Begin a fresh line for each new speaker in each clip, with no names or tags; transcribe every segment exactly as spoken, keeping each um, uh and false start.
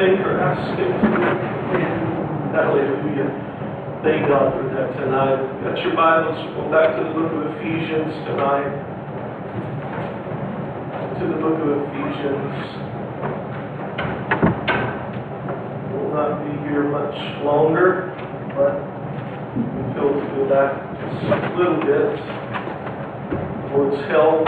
think or ask Him to do. Hallelujah. Thank God for that tonight. Got your Bibles? Go back to the book of Ephesians tonight. To the book of Ephesians. We'll not be here much longer, but we feel to go back just a little bit towards help.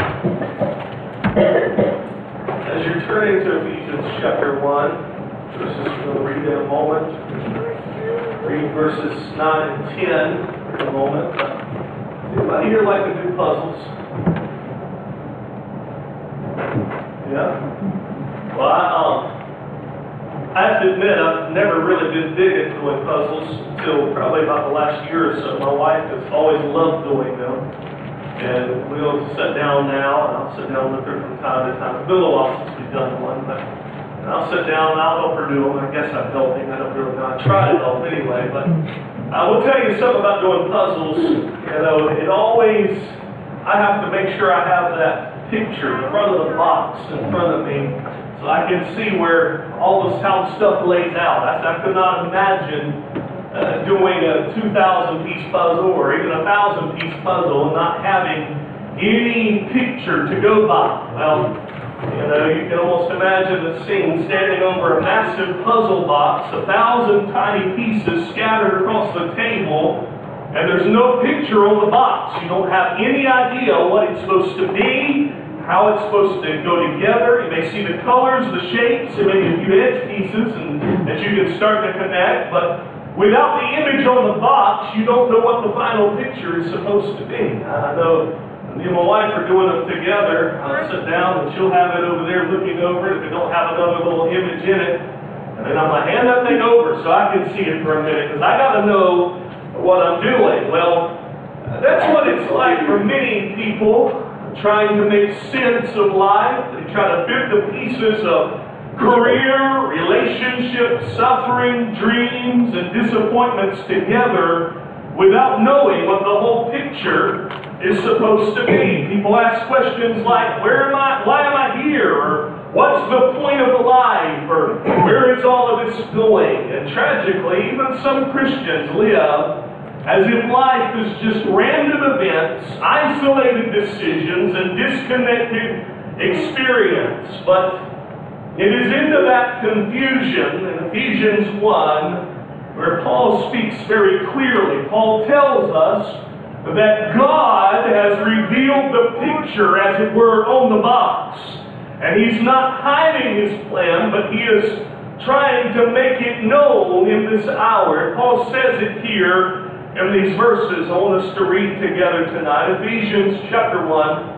As you're turning to Ephesians chapter one, verses, we'll read in a moment. Read verses nine and ten in a moment. Anybody here like to do puzzles? Yeah? Well, I, um, I have to admit, I've never really been big at doing puzzles until probably about the last year or so. My wife has always loved doing them. And we'll sit down now, and I'll sit down with her from time to time. It's been a little while since we've done one, but and I'll sit down and I'll help her do them. I guess I'm helping. I don't really know. I try to help anyway, but I will tell you something about doing puzzles. You know, it always, I have to make sure I have that picture, the front of the box in front of me, so I can see where all this, how stuff lays out. I, I could not imagine uh, doing a two thousand piece puzzle or even a one thousand piece puzzle and not having any picture to go by. Well, you know, you can almost imagine the scene standing over a massive puzzle box, a thousand tiny pieces scattered across the table, and there's no picture on the box. You don't have any idea what it's supposed to be, how it's supposed to go together. You may see the colors, the shapes, and maybe a few edge pieces and that you can start to connect, but without the image on the box, you don't know what the final picture is supposed to be. I know me and my wife are doing them together. I'll sit down and she'll have it over there looking over it if it don't have another little image in it. And then I'm going to hand that thing over so I can see it for a minute because I got to know what I'm doing. Well, that's what it's like for many people trying to make sense of life. They try to fit the pieces of career, relationships, suffering, dreams, and disappointments together without knowing what the whole picture is supposed to be. People ask questions like, where am I, why am I here? Or what's the point of life? Or where is all of this going? And tragically, even some Christians live as if life is just random events, isolated decisions, and disconnected experience. But it is into that confusion in Ephesians one where Paul speaks very clearly. Paul tells us that God has revealed the picture, as it were, on the box. And He's not hiding His plan, but He is trying to make it known in this hour. Paul says it here in these verses. I want us to read together tonight. Ephesians chapter one,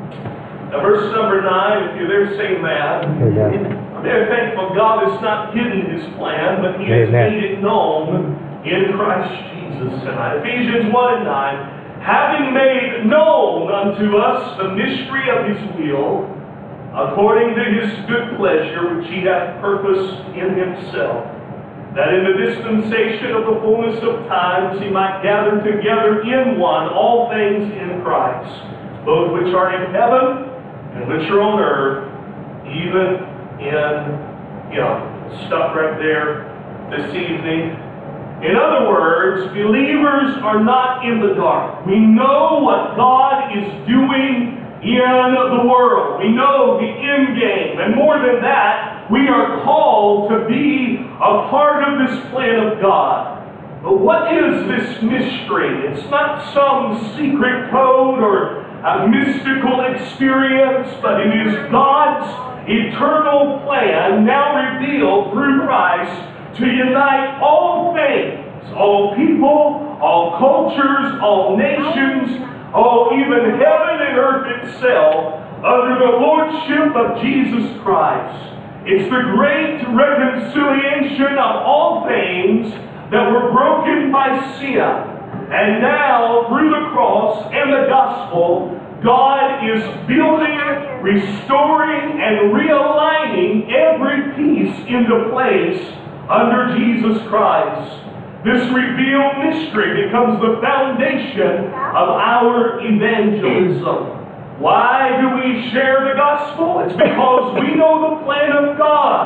verse number nine. If you're there, say amen. Amen. I'm very thankful God has not hidden His plan, but He has Amen. Made it known in Christ Jesus tonight. Ephesians one and nine. Having made known unto us the mystery of His will, according to His good pleasure, which He hath purposed in Himself, that in the dispensation of the fullness of times He might gather together in one all things in Christ, both which are in heaven and which are on earth, even in Him. Stop right there this evening. In other words, believers are not in the dark. We know what God is doing in the world. We know the end game. And more than that, we are called to be a part of this plan of God. But what is this mystery? It's not some secret code or a mystical experience, but it is God's eternal plan, now revealed through Christ, to unite all things, all people, all cultures, all nations, all even heaven and earth itself, under the lordship of Jesus Christ. It's the great reconciliation of all things that were broken by sin. And now, through the cross and the gospel, God is building, restoring, and realigning every piece into place under Jesus Christ. This revealed mystery becomes the foundation of our evangelism. Why do we share the gospel? It's because we know the plan of God.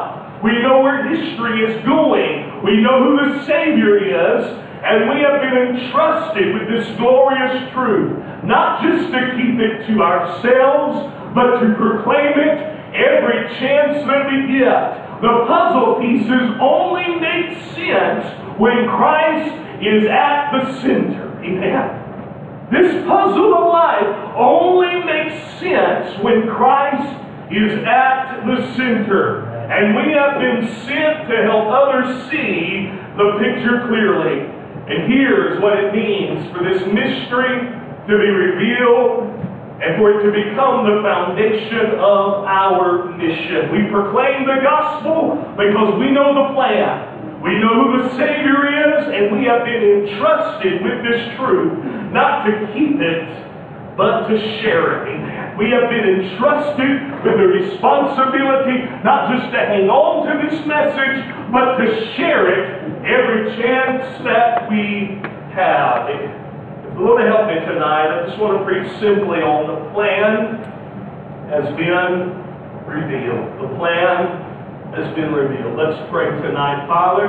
We know where history is going. We know who the Savior is. And we have been entrusted with this glorious truth, not just to keep it to ourselves, but to proclaim it every chance that we get. The puzzle pieces only make sense when Christ is at the center. Amen. This puzzle of life only makes sense when Christ is at the center. And we have been sent to help others see the picture clearly. And here's what it means for this mystery to be revealed and for it to become the foundation of our mission. We proclaim the gospel because we know the plan. We know who the Savior is, and we have been entrusted with this truth, not to keep it, but to share it. Amen. We have been entrusted with the responsibility not just to hang on to this message, but to share it every chance that we have. If the Lord will help me tonight, I just want to preach simply on the plan has been revealed. The plan has been revealed. Let's pray tonight. Father,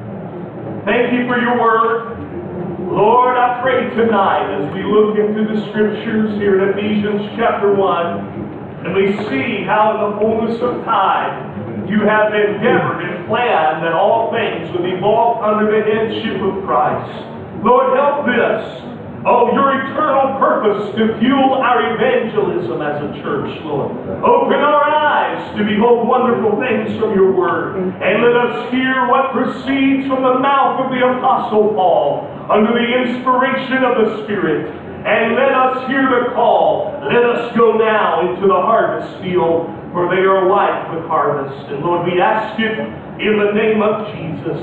thank you for your word. Lord, I pray tonight as we look into the scriptures here in Ephesians chapter one, and we see how in the fullness of time you have endeavored and planned that all things would be brought under the headship of Christ. Lord, help this. Oh, your eternal purpose to fuel our evangelism as a church, Lord. Open our eyes to behold wonderful things from your word. And let us hear what proceeds from the mouth of the Apostle Paul under the inspiration of the Spirit. And let us hear the call. Let us go now into the harvest field, for they are white with harvest. And Lord, we ask it in the name of Jesus.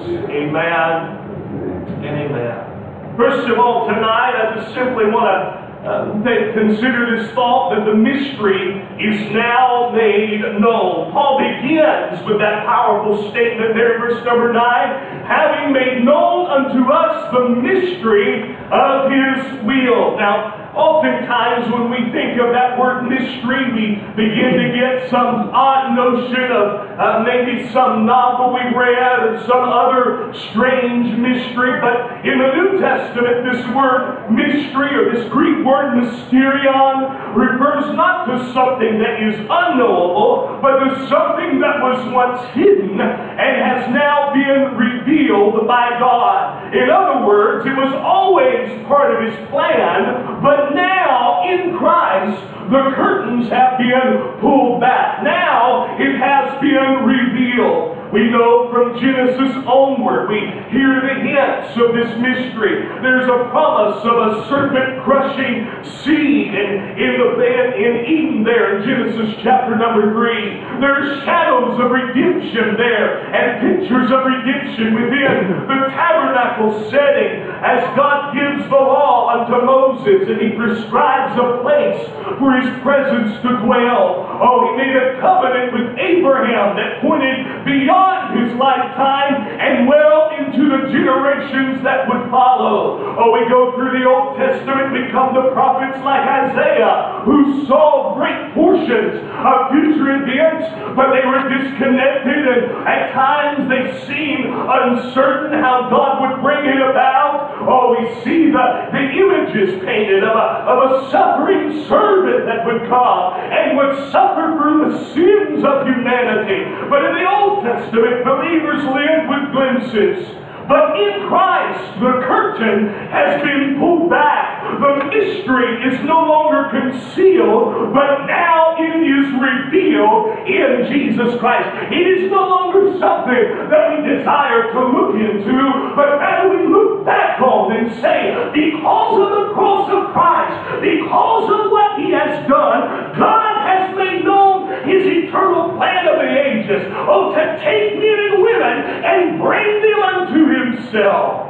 Amen and amen. First of all, tonight, I just simply want to uh, think, consider this thought that the mystery is now made known. Paul begins with that powerful statement there in verse number nine, having made known unto us the mystery of his will. Now, oftentimes when we think of that word mystery, we begin to get some odd notion of uh, maybe some novel we've read or some other strange mystery. But in the New Testament, this word mystery, or this Greek word mysterion, refers not to something that is unknowable, but to something that was once hidden and has now been revealed by God. In other words, it was always part of his plan, but now in Christ the curtains have been pulled back. Now it has been revealed. We know from Genesis onward, we hear the hints of this mystery. There's a promise of a serpent-crushing seed in, in, the, in Eden there in Genesis chapter number three. There's shadows of redemption there and pictures of redemption within the tabernacle setting as God gives the law unto Moses and he prescribes a place for his presence to dwell. Oh, he made a covenant with Abraham that pointed beyond his lifetime and well into the generations that would follow. Oh, we go through the Old Testament, we come to prophets like Isaiah, who saw great portions of future events, but they were disconnected, and at times they seemed uncertain how God would bring it about. Oh, we see the, the images painted of a, of a suffering servant that would come and would suffer for the sins of humanity. But in the Old Testament, believers lived with glimpses. But in Christ, the curtain has been pulled back. The mystery is no longer concealed, but now it is revealed in Jesus Christ. It is no longer something that we desire to look into, but rather we look back on and say, because of the cross of Christ, because of what he has done, God has made known his eternal plan of the ages. Oh, to take men and women and bring them unto himself.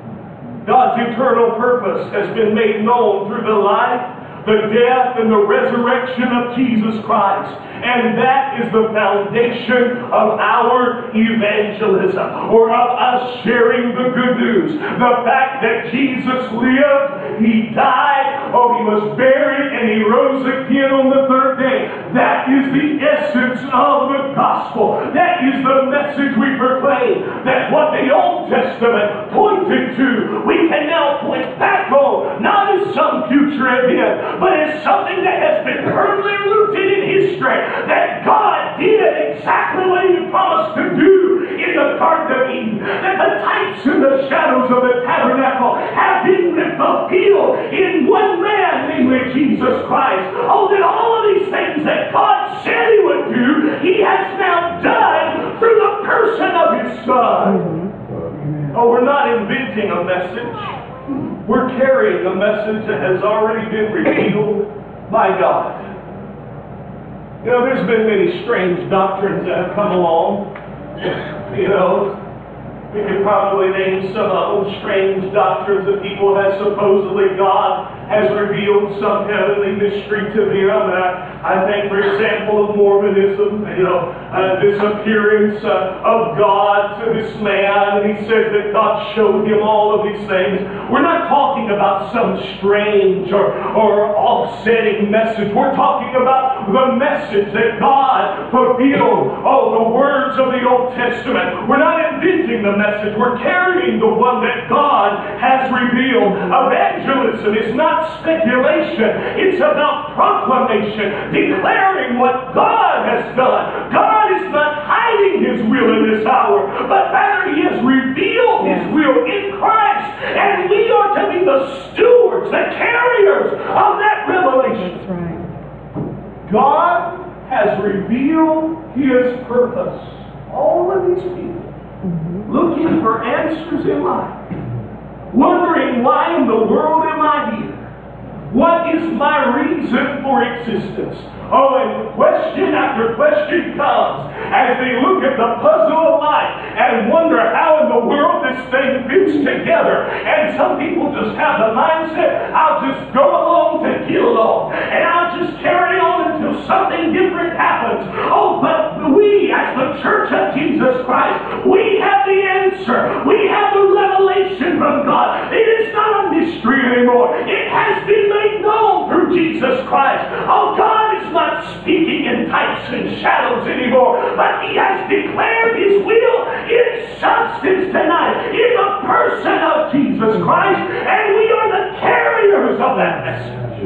God's eternal purpose has been made known through the life, the death, and the resurrection of Jesus Christ. And that is the foundation of our evangelism, or of us sharing the good news. The fact that Jesus lived, he died, oh, he was buried, and he rose again on the third day. That is the essence of the gospel. That is is the message we proclaim, that what the Old Testament pointed to, we can now point back on, not as some future event, but as something that has been firmly rooted in history, that God did exactly what He promised to do in the Garden of Eden, that the types and the shadows of the tabernacle have been fulfilled in one man, namely Jesus Christ. Oh, that all of these things that God said He would do, He has now done through the person of His Son. Oh, we're not inventing a message. We're carrying a message that has already been revealed by God. You know, there's been many strange doctrines that have come along. You know, we could probably name some of them strange doctrines that people have supposedly God has revealed some heavenly mystery to them. Uh, I think, for example, of Mormonism, you know, uh, this appearance uh, of God to this man, and he says that God showed him all of these things. We're not talking about some strange or, or offsetting message. We're talking about the message that God fulfilled. Oh, the words of the Old Testament. We're not inventing the message. We're carrying the one that God has revealed. Evangelism is not speculation. It's about proclamation, declaring what God has done. God is not hiding His will in this hour, but rather He has revealed His will in Christ, and we are to be the stewards, the carriers of that revelation.
That's right.
God has revealed His purpose. All of these people mm-hmm. looking for answers in life, wondering why in the world am I here? What is my reason for existence? Oh, and question after question comes as they look at the puzzle of life and wonder how in the world this thing fits together. And some people just have the mindset, I'll just go along to get along, and I'll just carry on until something different happens. Oh, but we, as the Church of Jesus Christ, we have the answer. We have the revelation from God. It is not a mystery anymore. It has been made known through Jesus Christ. Oh, God is not speaking in types and shadows anymore, but He has declared His will in substance tonight, in the person of Jesus Christ, and we are the carriers of that message.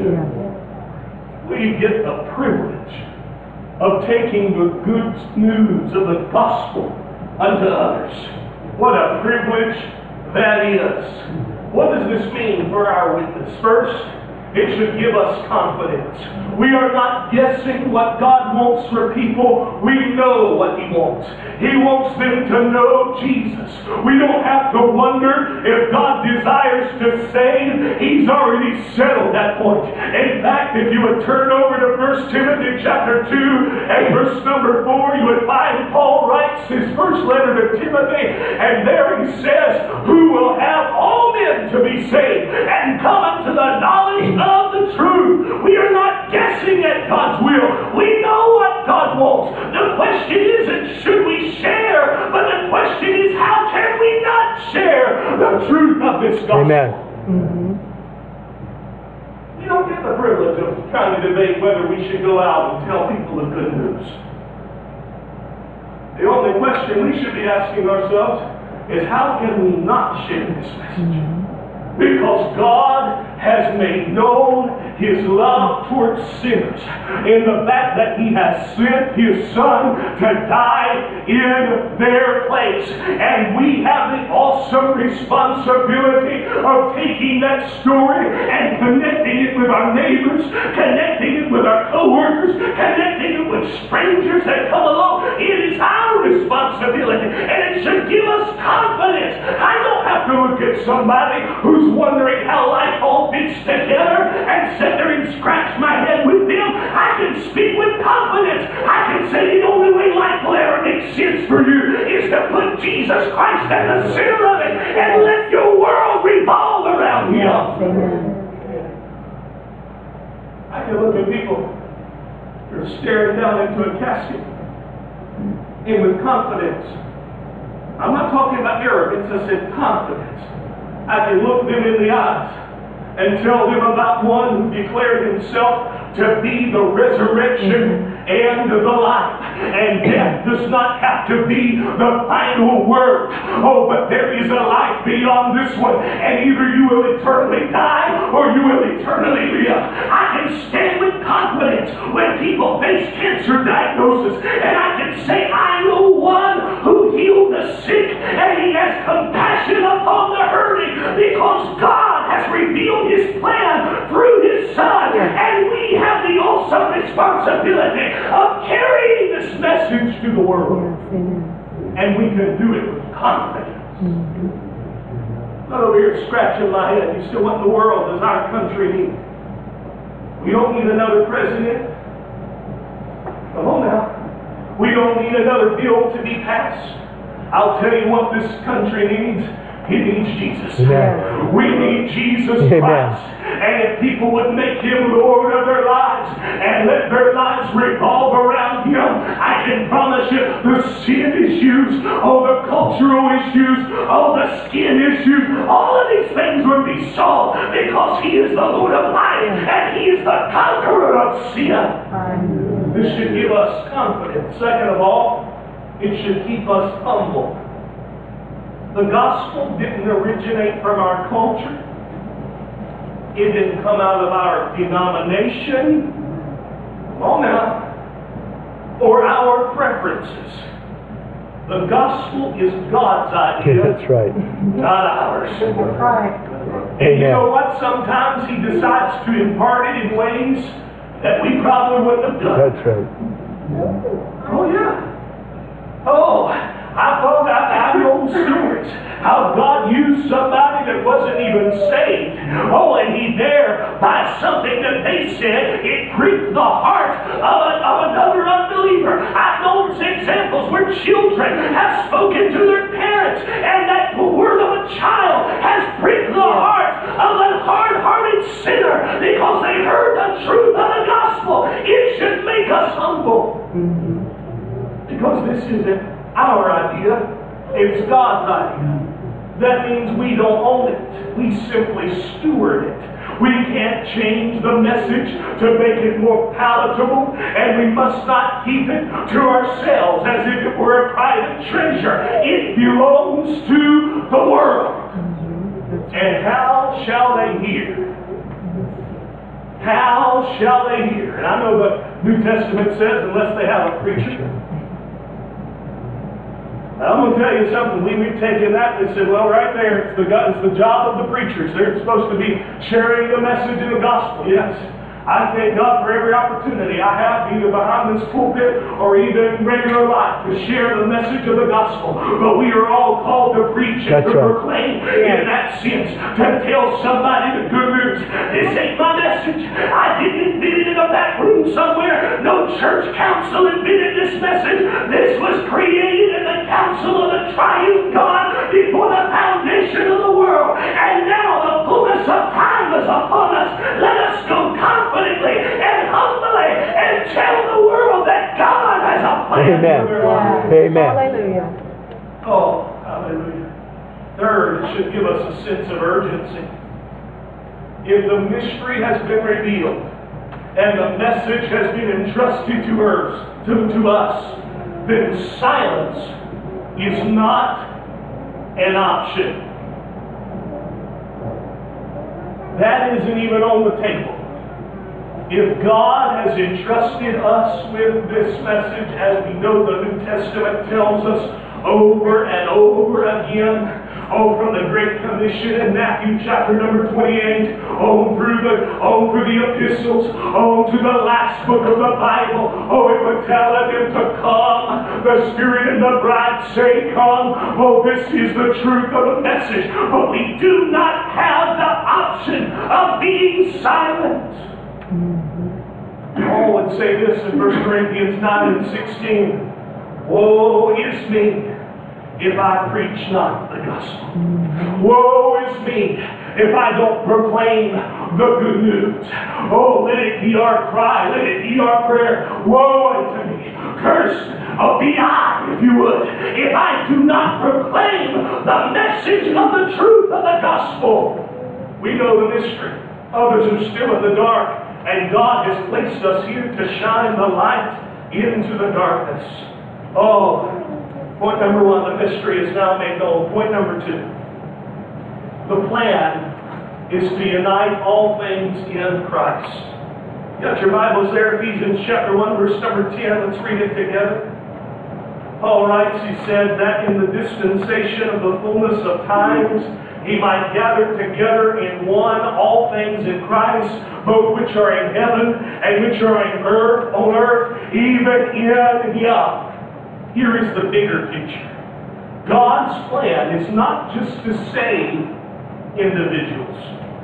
We get the privilege of taking the good news of the gospel unto others. What a privilege that is. What does this mean for our witness? First, it should give us confidence. We are not guessing what God wants for people. We know what He wants. He wants them to know Jesus. We don't have to wonder if God desires to save. He's already settled that point. In fact, if you would turn over to First Timothy chapter two and verse number four, you would find Paul writes his first letter to Timothy, and there he says, who will have all men to be saved and come unto the knowledge of the truth. We are not guessing at God's will. We know what God wants. The question isn't should we share, but the question is how can we not share the truth of this gospel?
Amen.
Mm-hmm.
We don't get the privilege of trying to debate whether we should go out and tell people the good news. The only question we should be asking ourselves is how can we not share this message? Mm-hmm. Because God has made known His love towards sinners in the fact that He has sent His Son to die in their place. And we have the awesome responsibility of taking that story and connecting it with our neighbors, connecting it with our co-workers, connecting it with strangers that come along. It is our responsibility, and it should give us confidence. I don't have to look at somebody who's wondering how life all fits together and sit there and scratch my head with them. I can speak with confidence. I can say the only way life will ever make sense for you is to put Jesus Christ at the center of it and let your world revolve around Him. I can look at people who are staring down into a casket and with confidence. I'm not talking about arrogance, I said confidence. I can look them in the eyes and tell them about one who declared Himself to be the resurrection and the life. And death does not have to be the final word. Oh, but there is a life beyond this one. And either you will eternally die or you will eternally live. I can stand with confidence when people face cancer diagnosis. And I can say, I know one who healed the sick and he has compassion upon the hurting because God has revealed his plan through his Son. And we have the awesome responsibility of carrying this message to the world. And we can do it with confidence. I'm not over here scratching my head. You still, what in the world does our country need? We don't need another president. Come on now. We don't need another bill to be passed. I'll tell you what this country needs. It needs Jesus.
Amen.
We need Jesus
Amen.
Christ. And if people would make him Lord of their lives and let their lives revolve around him, I can promise you the sin issues, all the cultural issues, all the skin issues, all of these things would be solved because he is the Lord of life and he is the conqueror of sin. This should give us confidence. Second of all, it should keep us humble. The gospel didn't originate from our culture. It didn't come out of our denomination. Come on now. Or our preferences. The gospel is God's idea.
That's right.
Not ours.
Right.
And you know what? Sometimes he decides to impart it in ways that we probably wouldn't have done.
That's right.
Oh, yeah. Oh, I thought I, I know stories how God used somebody that wasn't even saved. Oh, and he there, by something that they said, it pricked the heart of, a, of another unbeliever. I've known examples where children have spoken to their parents, and that the word of a child has pricked the heart of a hard-hearted sinner because they heard the truth of the gospel. It should make us humble. Because this isn't our idea, it's God's idea. That means we don't own it. We simply steward it. We can't change the message to make it more palatable, and we must not keep it to ourselves as if it were a private treasure. It belongs to the world. And how shall they hear? How shall they hear? And I know the New Testament says, unless they have a preacher. I'm going to tell you something. We, we've taken that and said, well, right there, it's the, it's the job of the preachers. They're supposed to be sharing the message of the gospel. Yes. I thank God for every opportunity I have, either behind this pulpit or even in regular life, to share the message of the gospel. But we are all called to preach and
That's
to
right.
proclaim in that sense, to tell somebody the good news. This ain't my message. I didn't invent it in a back room somewhere. No church council invented this message. This was created in the council of the triune God before the foundation of the world. And now the fullness of time is upon us. Let us go confidently and humbly and tell the world that God has a plan.
Amen.
for their lives.
Amen.
Hallelujah.
Oh, hallelujah. Third, it should give us a sense of urgency. If the mystery has been revealed and the message has been entrusted to us, to, to us, then silence is not an option. That isn't even on the table. If God has entrusted us with this message, as we know the New Testament tells us over and over again, oh, from the Great Commission in Matthew chapter number twenty-eight, oh, through the, oh, through the epistles, oh, to the last book of the Bible, oh, it would tell them to come. The Spirit and the bride say, come. Oh, this is the truth of the message. But we do not have the option of being silent. Paul would say this in First Corinthians nine and sixteen. Woe is me if I preach not the gospel. Woe is me if I don't proclaim the good news. Oh, let it be our cry, let it be our prayer. Woe unto me, cursed oh, be I, if you would, if I do not proclaim the message of the truth of the gospel. We know the mystery. Others are still in the dark, and God has placed us here to shine the light into the darkness. Oh, point number one, the mystery is now made known. Point number two, the plan is to unite all things in Christ. You got your Bibles there, Ephesians chapter one, verse number ten. Let's read it together. Paul writes, he said, that in the dispensation of the fullness of times, he might gather together in one all things in Christ, both which are in heaven and which are in earth, on earth, even in Him. Here is the bigger picture. God's plan is not just to save individuals.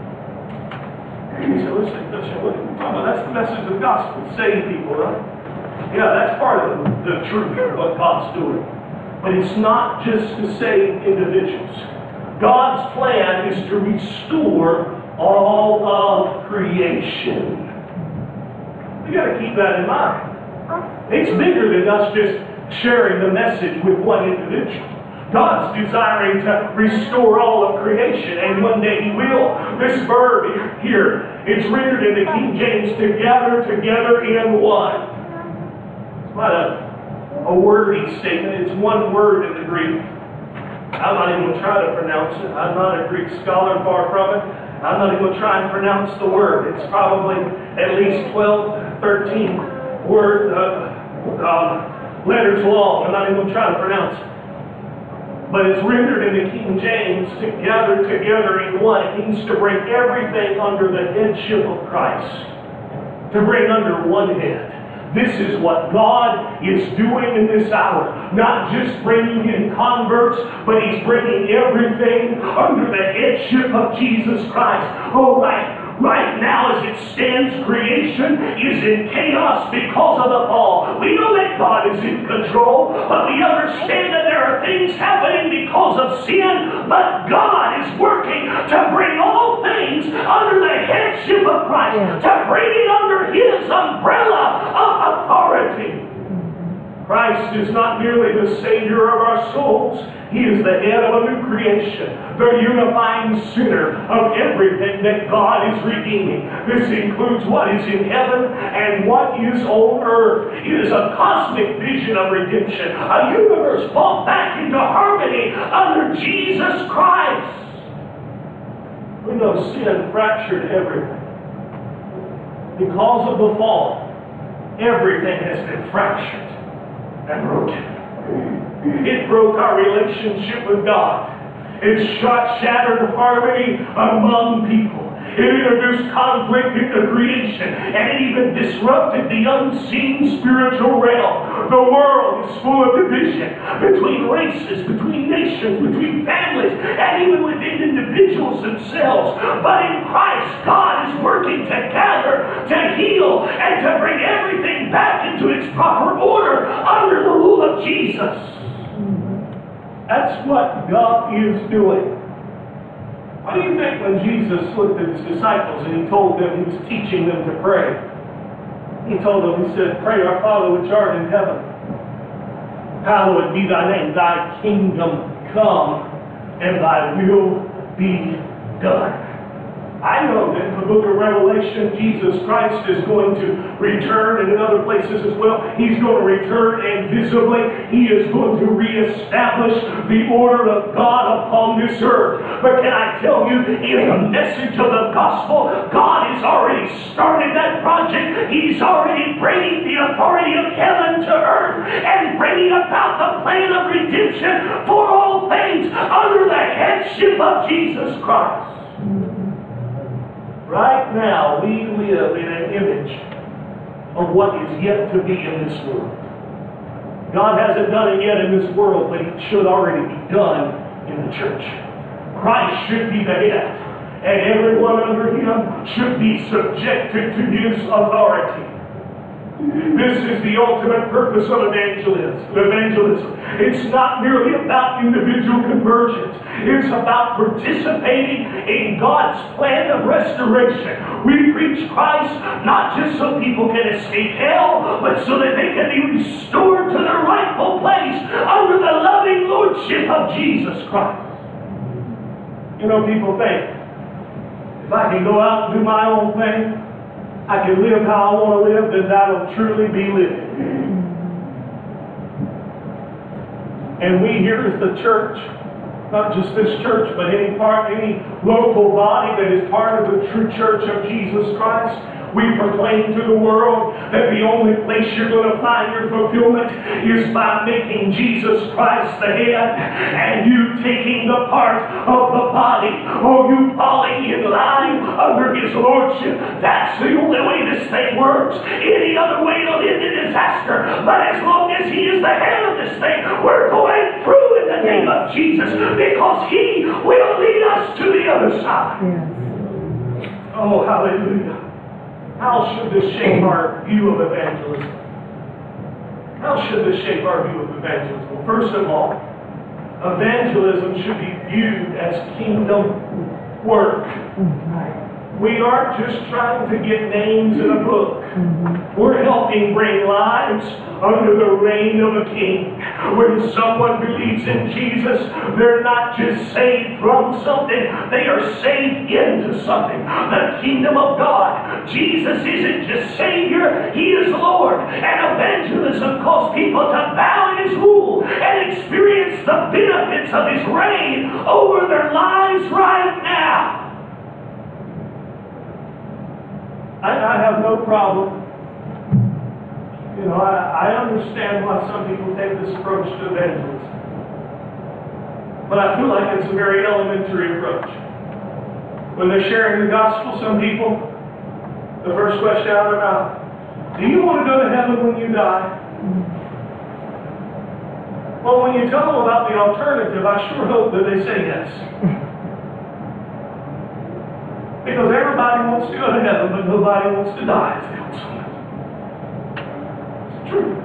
You say, listen, listen, what are you talking about? That's the message of the gospel, save people, right? Yeah, that's part of the truth of what God's doing. But it's not just to save individuals. God's plan is to restore all of creation. You got to keep that in mind. It's bigger than us just sharing the message with one individual. God's desiring to restore all of creation, and one day He will. This verb here, it's rendered in the King James, to gather together in one. It's not a, a wordy statement. It's one word in the Greek. I'm not even going to try to pronounce it. I'm not a Greek scholar, far from it. I'm not even going to try and pronounce the word. It's probably at least twelve, thirteen word, uh, uh, letters long. I'm not even going to try to pronounce it. But it's rendered in the King James to gather together in one. It means to bring everything under the headship of Christ. To bring under one head. This is what God is doing in this hour. Not just bringing in converts, but He's bringing everything under the headship of Jesus Christ. Oh, right. Right now, as it stands, creation is in chaos because of the fall. We know that God is in control, but we understand that there are things happening because of sin. But God is working to bring all things under the headship of Christ, to bring it under His umbrella of authority. Christ is not merely the Savior of our souls. He is the head of a new creation, the unifying center of everything that God is redeeming. This includes what is in heaven and what is on earth. It is a cosmic vision of redemption, a universe brought back into harmony under Jesus Christ. We know sin fractured everything. Because of the fall, everything has been fractured and broken. It broke our relationship with God. It shot, shattered harmony among people. It introduced conflict into creation, and it even disrupted the unseen spiritual realm. The world is full of division between races, between nations, between families, and even within individuals themselves. But in Christ, God is working together to heal and to bring everything back into its proper order under the rule of Jesus. That's what God is doing. What do you think when Jesus looked at His disciples and He told them, He was teaching them to pray? He told them, He said, pray our Father which art in heaven. Hallowed be Thy name. Thy kingdom come and Thy will be done. I know that in the book of Revelation, Jesus Christ is going to return, and in other places as well. He's going to return, and visibly, He is going to reestablish the order of God upon this earth. But can I tell you, in the message of the gospel, God has already started that project. He's already bringing the authority of heaven to earth and bringing about the plan of redemption for all things under the headship of Jesus Christ. Right now, we live in an image of what is yet to be in this world. God hasn't done it yet in this world, but it should already be done in the church. Christ should be the head, and everyone under Him should be subjected to His authority. This is the ultimate purpose of evangelism. Evangelism. It's not merely about individual conversions. It's about participating in God's plan of restoration. We preach Christ not just so people can escape hell, but so that they can be restored to their rightful place under the loving lordship of Jesus Christ. You know, people think, if I can go out and do my own thing, I can live how I want to live, then that'll truly be living. And we here as the church, not just this church, but any part, any local body that is part of the true church of Jesus Christ, we proclaim to the world that the only place you're going to find your fulfillment is by making Jesus Christ the head and you taking the part of the body, or you falling in line under His Lordship. That's the only way this thing works. Any other way will end in disaster. But as long as He is the head of this thing, we're going through in the name of Jesus, because He will lead us to the other side. Oh, hallelujah. How should this shape our view of evangelism? How should this shape our view of evangelism? Well, first of all, evangelism should be viewed as kingdom work. We aren't just trying to get names in a book. We're helping bring lives under the reign of a king. When someone believes in Jesus, they're not just saved from something, they are saved into something. The kingdom of God. Jesus isn't just Savior, He is Lord. And evangelism calls people to bow in His rule and experience the benefits of His reign over their lives right now. I, I have no problem. You know, I, I understand why some people take this approach to evangelism. But I feel like it's a very elementary approach. When they're sharing the gospel, some people, the first question out of their mouth, do you want to go to heaven when you die? Well, when you tell them about the alternative, I sure hope that they say yes. Because everybody wants to go to heaven, but nobody wants to die if they don't say it. It's true.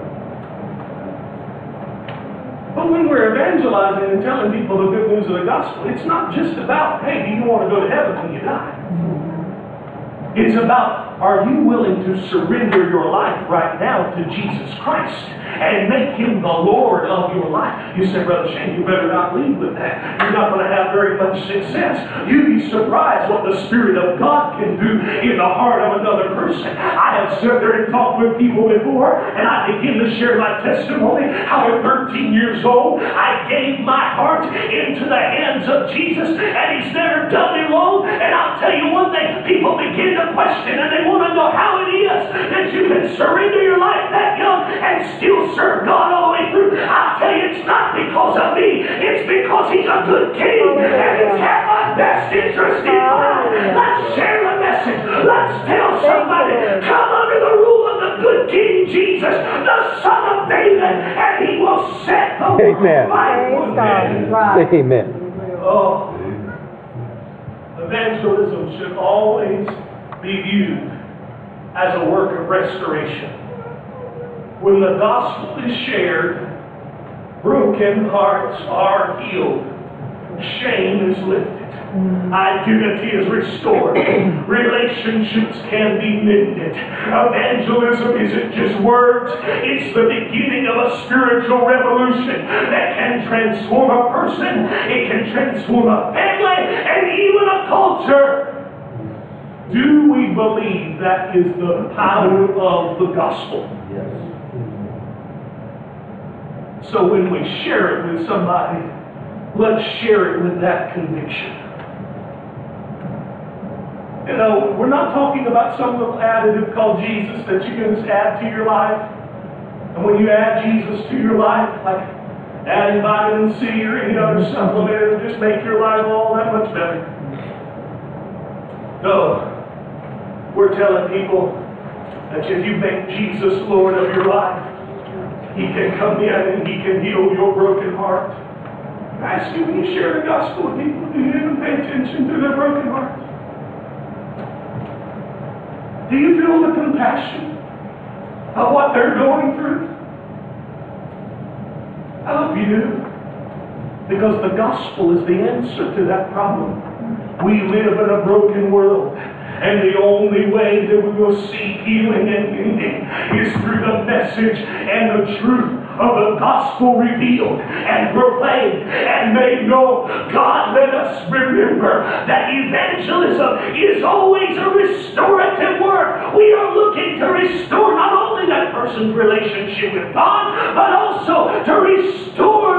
But when we're evangelizing and telling people the good news of the gospel, it's not just about, hey, do you want to go to heaven when you die? It's about, are you willing to surrender your life right now to Jesus Christ and make Him the Lord of your life? You say, Brother Shane, you better not lead with that. You're not going to have very much success. You'd be surprised what the Spirit of God can do in the heart of another person. I have sat there and talked with people before, and I begin to share my testimony, how at thirteen years old, I gave my heart into the hands of Jesus, and He's never done me wrong. And I'll tell you one thing, people begin to question, and they want to know how it is that you can surrender your life that young and still serve God all the way through. I'll tell you, it's not because of me. It's because He's a good King, and He's had my best interest in mind. Let's share the message. Let's tell somebody, come under the rule of the good King Jesus, the Son of David, and He will set the world right.
Amen.
Oh, evangelism should always be viewed as a work of restoration. When the gospel is shared, broken hearts are healed. Shame is lifted. Identity is restored. Relationships can be mended. Evangelism isn't just words. It's the beginning of a spiritual revolution that can transform a person. It can transform a family and even a culture. Do we believe that is the power of the gospel?
Yes.
So when we share it with somebody, let's share it with that conviction. You know, we're not talking about some little additive called Jesus that you can just add to your life. And when you add Jesus to your life, like adding vitamin C or any other supplement, it'll just make your life all that much better. No. We're telling people that if you make Jesus Lord of your life, He can come in and He can heal your broken heart. I ask you, when you share the gospel with people, do you even pay attention to their broken hearts? Do you feel the compassion of what they're going through? I hope you do. Because the gospel is the answer to that problem. We live in a broken world. And the only way that we will see healing and mending is through the message and the truth of the gospel revealed and proclaimed and made known. God, let us remember that evangelism is always a restorative work. We are looking to restore not only that person's relationship with God, but also to restore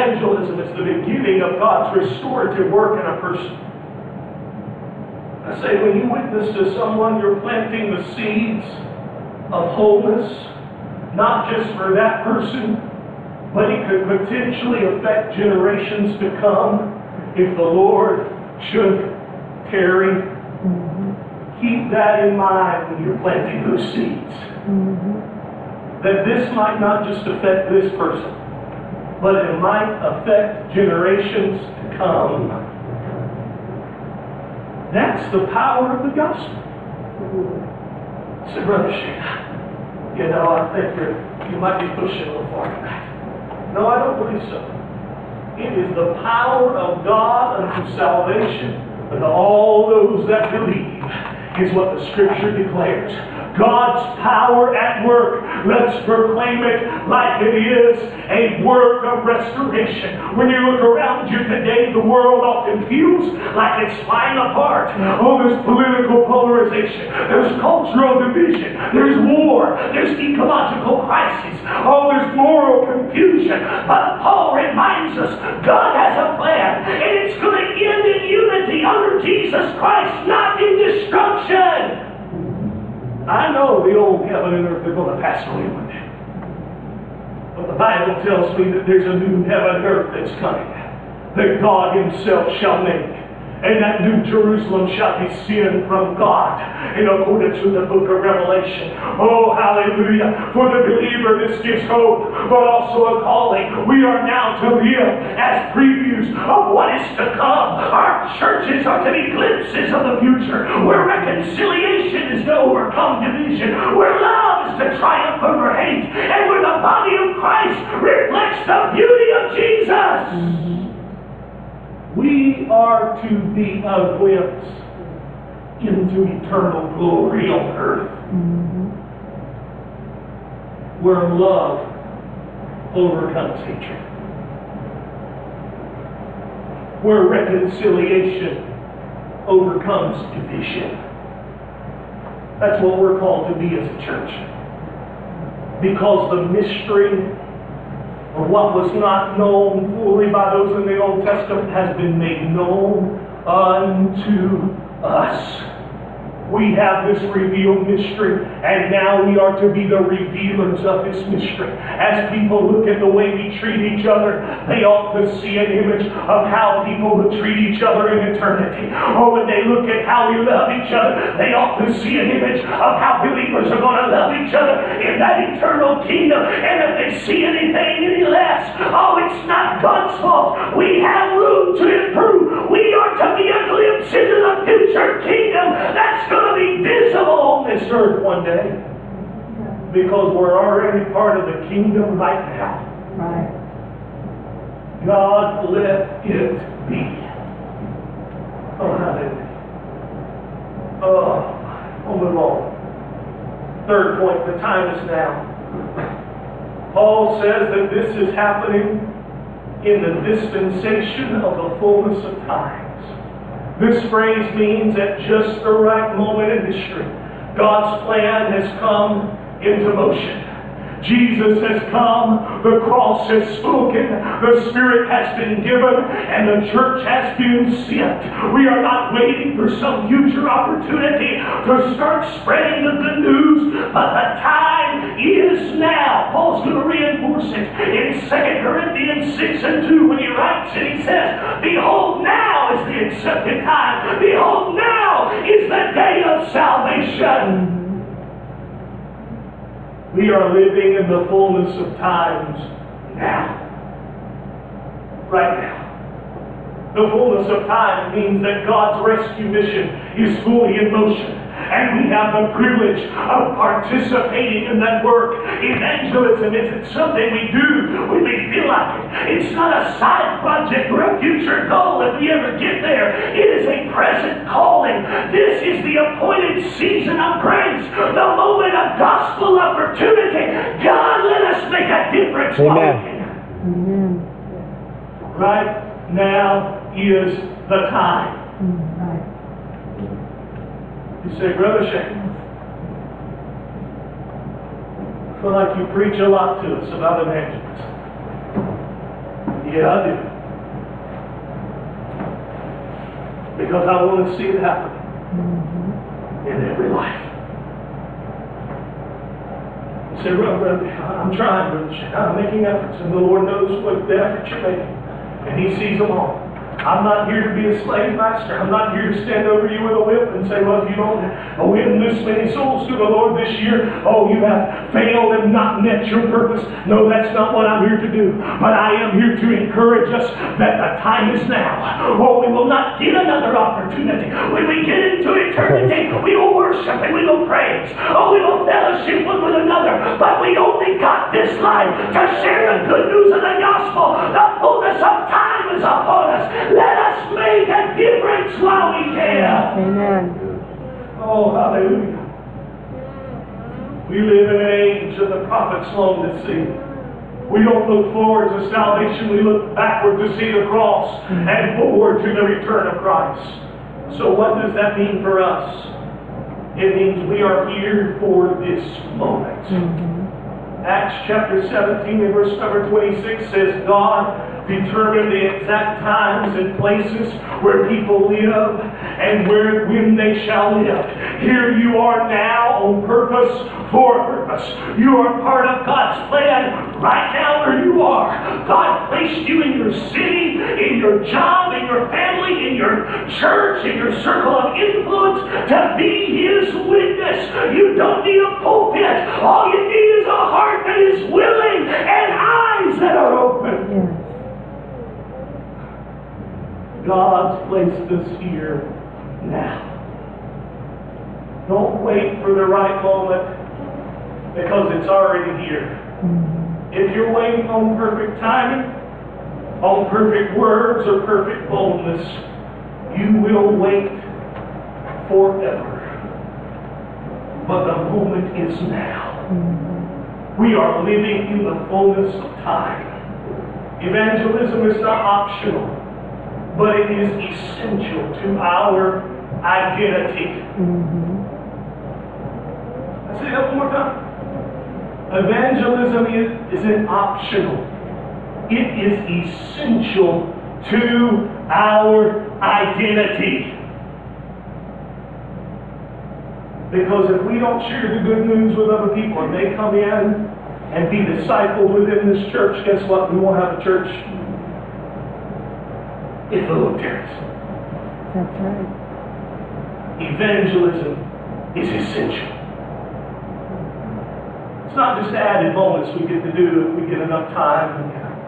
Evangelism is the beginning of God's restorative work in a person. I say, when you witness to someone, you're planting the seeds of wholeness, not just for that person, but it could potentially affect generations to come if the Lord should tarry.
Mm-hmm.
Keep that in mind when you're planting those seeds.
Mm-hmm.
That this might not just affect this person, but it might affect generations to come. That's the power of the gospel. So, Brother Shane, you know, I think you're, you might be pushing a little far tonight. No, I don't believe so. It is the power of God unto salvation unto all those that believe, is what the Scripture declares. God's power at work. Let's proclaim it like it is a work of restoration. When you look around you today, the world often feels like it's flying apart. Oh, there's political polarization. There's cultural division. There's war. There's ecological crisis. Oh, there's moral confusion. But Paul reminds us God has a plan, and it's going to end in unity under Jesus Christ, not in destruction. I know the old heaven and earth are going to pass away one day. But the Bible tells me that there's a new heaven and earth that's coming, that God Himself shall make. And that New Jerusalem shall descend from God in accordance with the book of Revelation. Oh, hallelujah. For the believer, this gives hope, but also a calling. We are now to live as previews of what is to come. Our churches are to be glimpses of the future, where reconciliation is to overcome division, where love is to triumph over hate, and where the body of Christ reflects the beauty of Jesus. We are to be a glimpse into eternal glory on earth,
Mm-hmm.
where love overcomes hatred, where reconciliation overcomes division. That's what we're called to be as a church. Because the mystery or what was not known fully by those in the Old Testament has been made known unto us. We have this revealed mystery, and now we are to be the revealers of this mystery. As people look at the way we treat each other, they ought to see an image of how people will treat each other in eternity. Or when they look at how we love each other, they ought to see an image of how believers are going to love each other in that eternal kingdom. And if they see anything any less, oh, it's not God's fault. We have room to improve. We are to be a glimpse into the future kingdom that's going to be visible on this earth one day, because we're already part of the kingdom right now.
Right.
God, let it be. Oh, hallelujah. Oh, we'll move on. Third point, the time is now. Paul says that this is happening in the dispensation of the fullness of times. This phrase means at just the right moment in history, God's plan has come into motion. Jesus has come, the cross has spoken, the Spirit has been given, and the church has been sent. We are not waiting for some future opportunity to start spreading the good news, but the time is now. Paul's going to reinforce it in Second Corinthians six and two when he writes it. He says, behold, now is the accepted time. Behold, now is the day of salvation. We are living in the fullness of times now. Right now. The fullness of time means that God's rescue mission is fully in motion. And we have the privilege of participating in that work. Evangelism isn't something we do when we feel like it. It's not a side project or a future goal if we ever get there. It is a present calling. This is the appointed season of grace, the moment of gospel opportunity. God, let us make a difference.
Amen.
Amen.
Right now is the time.
Mm, right.
You say, Brother Shane, I feel like you preach a lot to us about evangelism. Yeah, I do. Because I want to see it happen
Mm-hmm.
in every life. You say, well, brother, I'm trying, brother. I'm making efforts, and the Lord knows what the efforts you're making, and He sees them all. I'm not here to be a slave master. I'm not here to stand over you with a whip and say, well, if you don't win this many souls to the Lord this year, oh, you have failed and not met your purpose. No, that's not what I'm here to do. But I am here to encourage us that the time is now. Oh, we will not get another opportunity. When we get into eternity, we will worship and we will praise. Oh, we will fellowship one with another. But we only got this life to share the good news of the gospel. The fullness of time is upon us. Let us make a difference while we can.
Amen.
Oh, hallelujah. We live in an age of the prophets long to see. We don't look forward to salvation. We look backward to see the cross and forward to the return of Christ. So what does that mean for us? It means we are here for this moment.
Mm-hmm.
Acts chapter seventeen and verse number twenty-six says, God determine the exact times and places where people live and where when they shall live. Here you are now on purpose, for purpose. You are part of God's plan right now where you are. God placed you in your city, in your job, in your family, in your church, in your circle of influence to be His witness. You don't need a pulpit. All you need is a heart that is willing and eyes that are open.
Yes.
God's placed us here now. Don't wait for the right moment because it's already here.
Mm-hmm.
If you're waiting on perfect timing, on perfect words or perfect boldness, you will wait forever. But the moment is now.
Mm-hmm.
We are living in the fullness of time. Evangelism is not optional, but it is essential to our identity.
Mm-hmm.
I say that one more time. Evangelism is, isn't optional. It is essential to our identity. Because if we don't share the good news with other people and they come in and be discipled within this church, guess what? We won't have a church. It's full of terrorists.
That's right.
Evangelism is essential. It's not just added moments we get to do if we get enough time.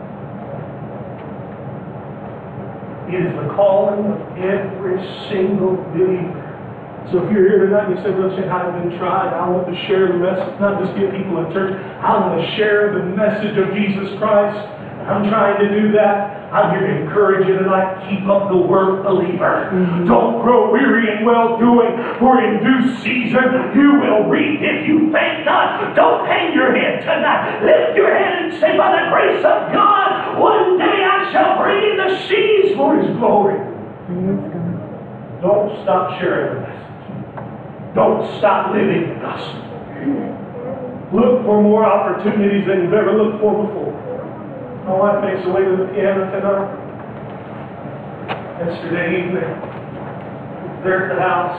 It is the calling of every single believer. So if you're here tonight and you say, Brother Shane, I've been tried, I want to share the message, not just get people in church, I want to share the message of Jesus Christ. I'm trying to do that. I'm here to encourage you tonight. Keep up the work, believer. Mm-hmm. Don't grow weary in well-doing, for in due season you will reap if you faint not. Don't hang your head tonight. Lift your head and say, by the grace of God, one day I shall bring in the seas for His glory.
Praise God.
Don't stop sharing the message. Don't stop living the gospel. Look for more opportunities than you've ever looked for before. My wife makes her way to the piano tonight. Yesterday evening, there at the house.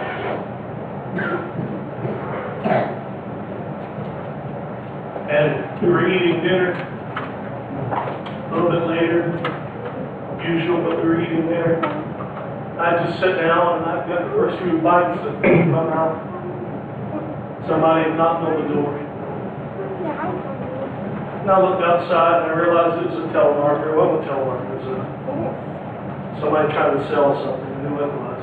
And we were eating dinner a little bit later than usual, but we were eating dinner. I just sat down and I got the first few bites of food in my mouth. Somebody knocked on the door. And I looked outside and I realized it was a telemarketer. It wasn't a telemarketer. It was a, somebody trying to sell something. I knew what it was.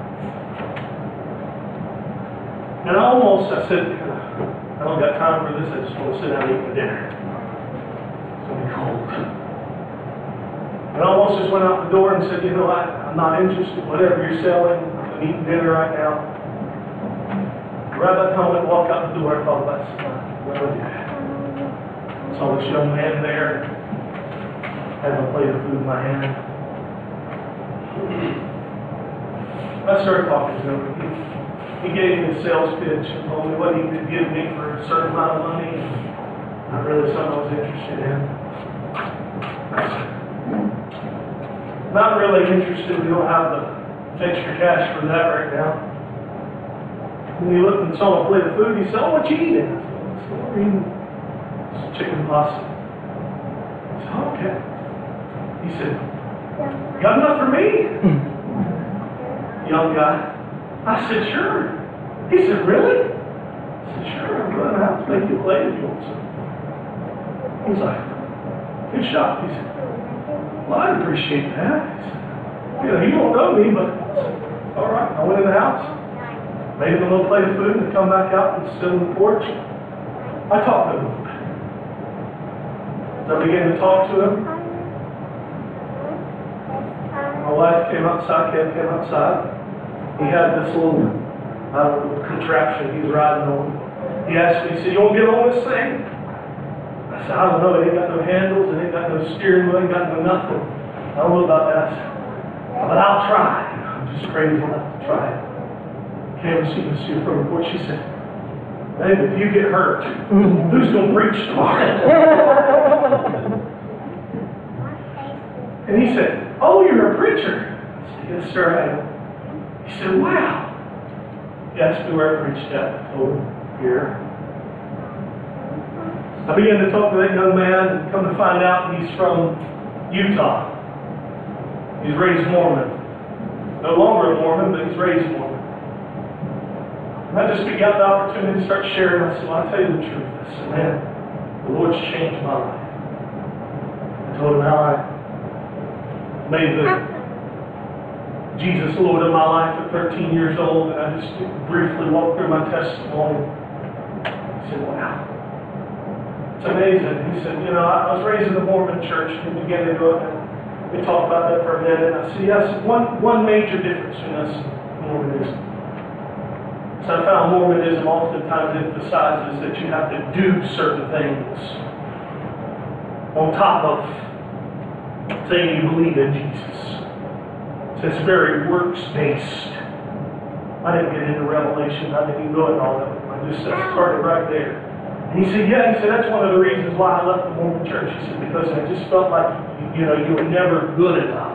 And I almost, I said, I don't got time for this. I just want to sit down and eat my dinner. It's going to be cold. And I almost just went out the door and said, you know, I, I'm not interested. Whatever you're selling, I'm eating dinner right now. Right by the time I walked out the door, I thought about it. Well, yeah. Saw this young man there, had a plate of food in my hand. I started talking to him. He, he gave me a sales pitch and told me what he could give me for a certain amount of money. Not really something I was interested in. I Not really interested. We don't have the extra cash for that right now. And he looked and saw a plate of food. He said, "Oh, what you eating?" I said, "We're eating some chicken pasta." I said, "Okay." He said, "Got enough for me?" Young guy. I said, "Sure." He said, "Really?" I said, "Sure. I'm going to have to make you a plate if you want some." He was like, "Good shot." He said, "Well, I appreciate that." He said, "You know, you don't know me, but all right." I went in the house, made him a little plate of food, and come back out and sit on the porch. I talked to him a little bit. As I began to talk to him, my wife came outside, Ken came outside. He had this little, I don't know, contraption he's riding on. He asked me, he said, "You want to get on this thing?" I said, "I don't know. It ain't got no handles, it ain't got no steering wheel, it ain't got no nothing. I don't know about that. But I'll try." I'm just crazy enough to try it. Came and she was here from the porch. She said, "Babe, if you get hurt, who's going to preach tomorrow?" And he said, "Oh, you're a preacher?" I said, "Yes, sir, I am." He said, "Wow." He asked me where I preached at. I told him, "Here." I began to talk to that young man, and come to find out he's from Utah. He's raised Mormon. No longer a Mormon, but he's raised Mormon. And I just began the opportunity to start sharing. I said, "Well, I'll tell you the truth." I said, "Man, the Lord's changed my life." I told him how I made the Jesus Lord of my life at thirteen years old, and I just briefly walked through my testimony. He said, "Wow, it's amazing." He said, "You know, I was raised in the Mormon church," and we began to go up and we talked about that for a minute. And I said, "Yes, one, one major difference between us and Mormonism." So I found Mormonism oftentimes emphasizes that you have to do certain things on top of saying you believe in Jesus. So it's very works-based. I didn't get into Revelation. I didn't even go into all that. I just I started right there. And he said, "Yeah," he said, "that's one of the reasons why I left the Mormon church." He said, "Because I just felt like, you know, you were never good enough."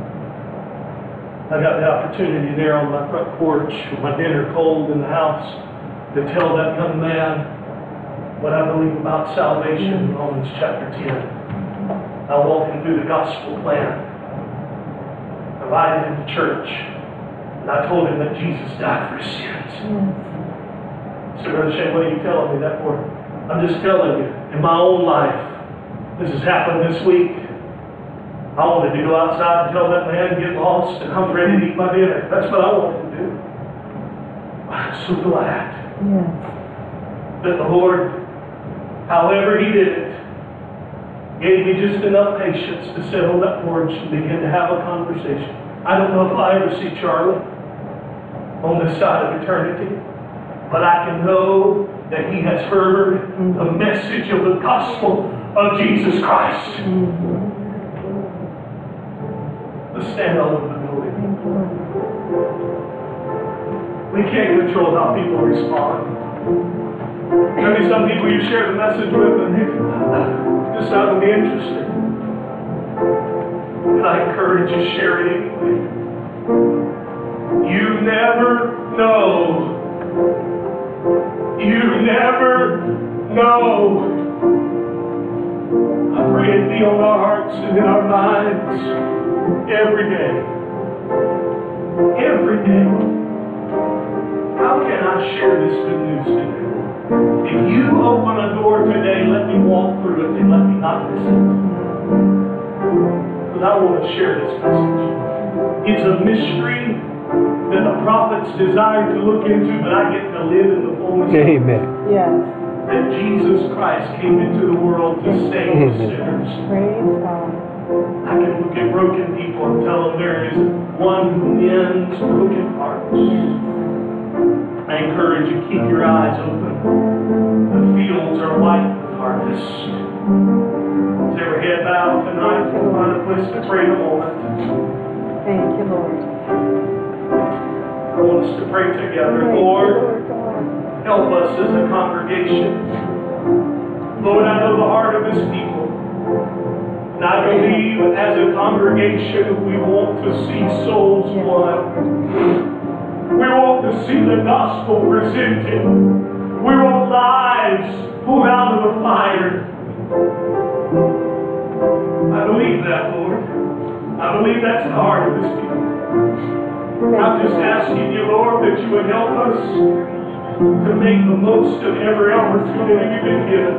I got the opportunity there on my front porch with my dinner cold in the house to tell that young man what I believe about salvation in Romans chapter ten. I walked him through the gospel plan, invited him to church, and I told him that Jesus died for his sins. So, Brother Shane, what are you telling me that for? I'm just telling you, in my own life, this has happened this week. I wanted to go outside and tell that man, "Get lost," and I was ready to eat my dinner. That's what I wanted to do. I'm so glad
Yes.
that the Lord, however He did it, gave me just enough patience to sit on that porch and begin to have a conversation. I don't know if I ever see Charlie on this side of eternity, but I can know that he has heard the message of the gospel of Jesus Christ.
Mm-hmm.
Let's stand all over the building. We can't control how people respond. Maybe some people you share the message with and they just not going to be interested. And I encourage you to share it anyway. You never know. You never know. I pray it be on our hearts and in our minds every day. Every day. How can I share this good news today? If you open a door today, let me walk through it and let me not miss it. Because I want to share this message. It's a mystery that the prophets desired to look into, but I get to live in the fullness of it.
Amen.
Yes.
That Jesus Christ came into the world to save
Amen.
sinners.
Praise God.
I can look at broken people and tell them there is one who mends broken hearts. I encourage you, keep your eyes open. The fields are white with harvest. Is every head bowed tonight? We'll find a place to pray in a moment.
Thank you, Lord.
I want us to pray together. Lord, help us as a congregation. Lord, I know the heart of this people. And And I believe as a congregation we want to see souls won. We want to see the gospel presented. We want lives pulled out of the fire. I believe that, Lord. I believe that's the heart of this people. I'm just asking you, Lord, that you would help us to make the most of every opportunity we've been given.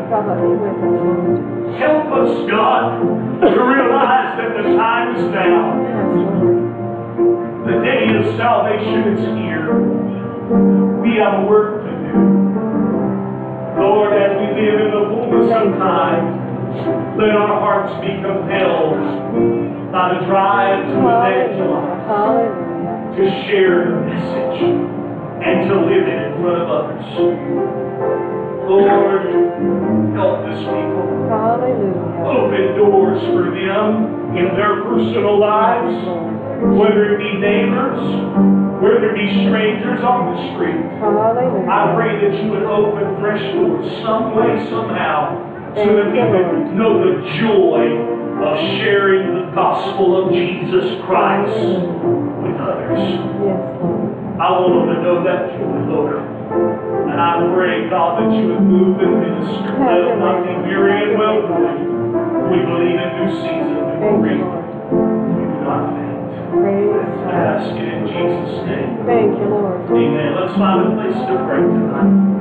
Help us, God, to realize that the time is now. The day of salvation is here. We have work to do. Lord, as we live in the fullness of time, let our hearts be compelled by the drive to evangelize, to share the message, and to live it in front of others. Lord, help this people.
Hallelujah.
Open doors for them in their personal lives, whether it be neighbors, whether it be strangers on the street.
Hallelujah.
I pray that you would open fresh doors some way, somehow, so that we would know the joy of sharing the gospel of Jesus Christ with others.
Yes, Lord.
I want them to know that joy, Lord. And I pray, God, that you would move in ministry. Let them not be weary and well doing. We believe in due season. We will reap. We do not faint.
Praise
I ask it in Jesus' name.
Thank you, Lord.
Amen. Let's find a place to pray tonight.